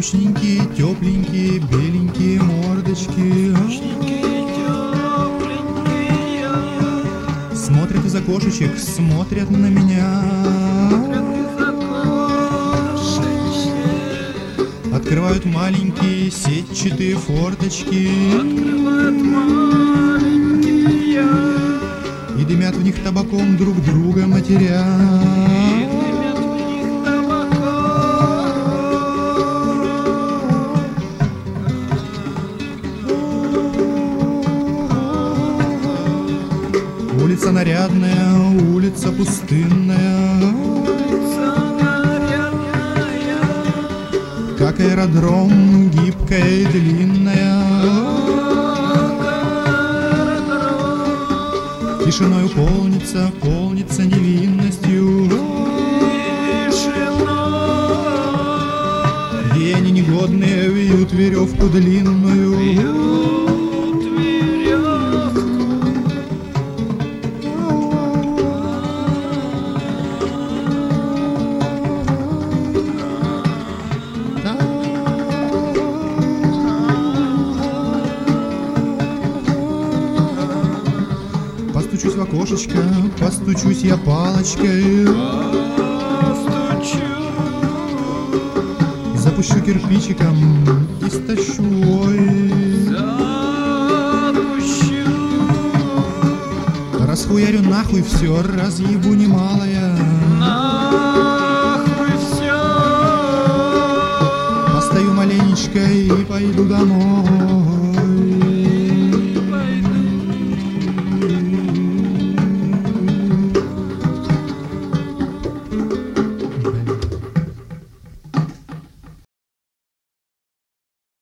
Скучненькие, тепленькие, беленькие мордочки смотрят из окошечек, смотрят на меня. Открывают маленькие сетчатые форточки и дымят в них табаком, друг друга матеря. Улица нарядная, улица пустынная, как аэродром, гибкая и длинная. Тишиною полнится, полнится невинностью. Веяния негодные вьют веревку длинную. Постучусь в окошечко, постучусь я палочкой, запущу кирпичиком и стащу, расхуярю нахуй все, разъебу немалая. Постою маленечко и пойду домой.